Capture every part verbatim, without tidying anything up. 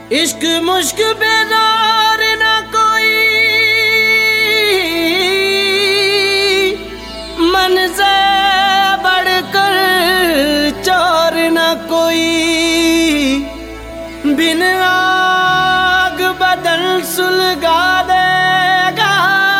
इश्क मुश्क बेजार ना कोई, मन से बढ़कर चोर ना कोई। बिन आग बदन सुलगा देगा,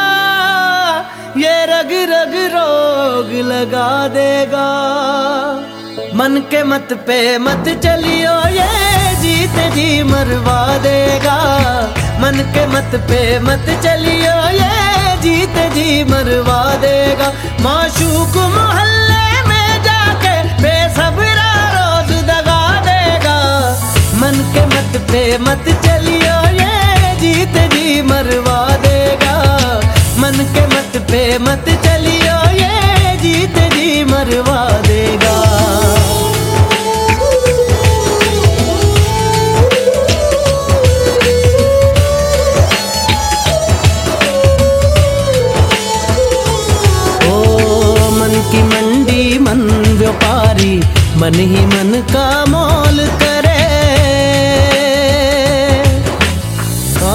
ये रग रग रोग लगा देगा। मन के मत पे मत चलियो, ये जीत जी मरवा देगा। मन के मत पे मत चलियो, ये जीत जी मरवा देगा। माशूक मोहल्ले में जाके बेसब्रा रोज दगा देगा। मन के मत पे मत चलियो, ये जीत जी मरवा देगा। मन के मत पे मत चलियो, ये जीत जी मरवा देगा। की मंडी मन व्यापारी, मन ही मन का मोल करे। आ,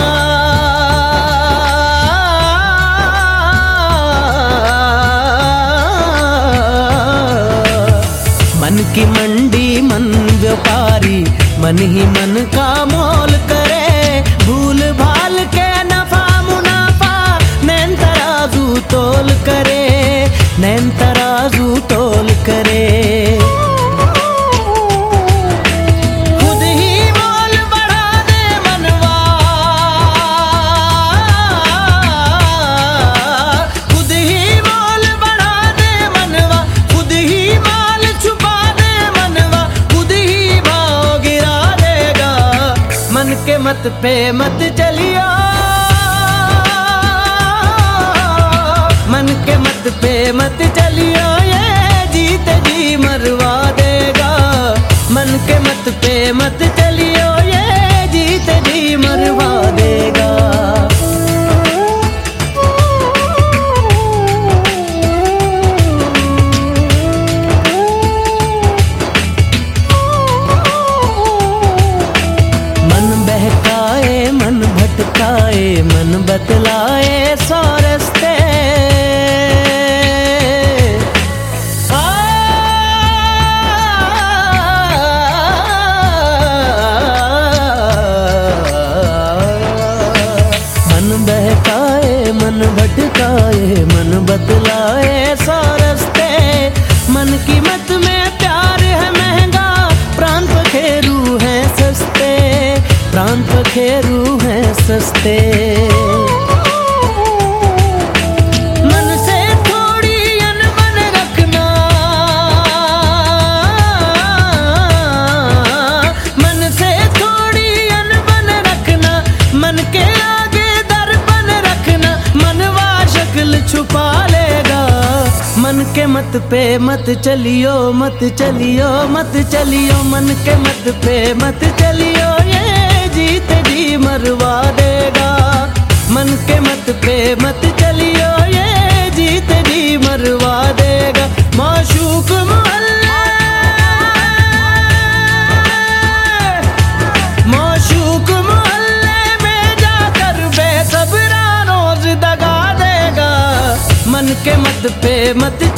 मन की मंडी मन व्यापारी, मन ही मन का मोल करे। भूल भाल के नफा मुनाफा नैन तराजू तोल करे, नैन तराजू तोल करे। खुद ही मोल बढ़ा दे मनवा, खुद ही मोल बढ़ा दे मनवा। खुद ही माल छुपा दे मनवा, खुद ही भाव गिरा देगा। मन के मत पे मत चलियो, मन के मत पे मत चलियो, ये जीत जी मरवा देगा। मन के मत पे मत चलियो, ये जीत जी मरवा देगा। मन बहकाए मन भटकाए, मन बतलाए सौ रस्ते। मन भटकाए मन बतलाए सौ रस्ते। मन की मत में प्यार है महंगा, प्राण पखेरू है सस्ते, प्राण पखेरू है सस्ते। मन से थोड़ी अनबन रखना, मन से थोड़ी अनबन रखना। मन के छुपा लेगा। मन के मत पे मत चलियो, मत चलियो मत चलियो। मन के मत पे मत चलियो, ये जीत जी मरवा देगा। मन के मत पे मत चलियो, ये जीत जी मरवा देगा। माशूक मोहल्ले, माशूक मोहल्ले में जाकर बेसब्रा रोज दगा देगा। मन के मत पे मत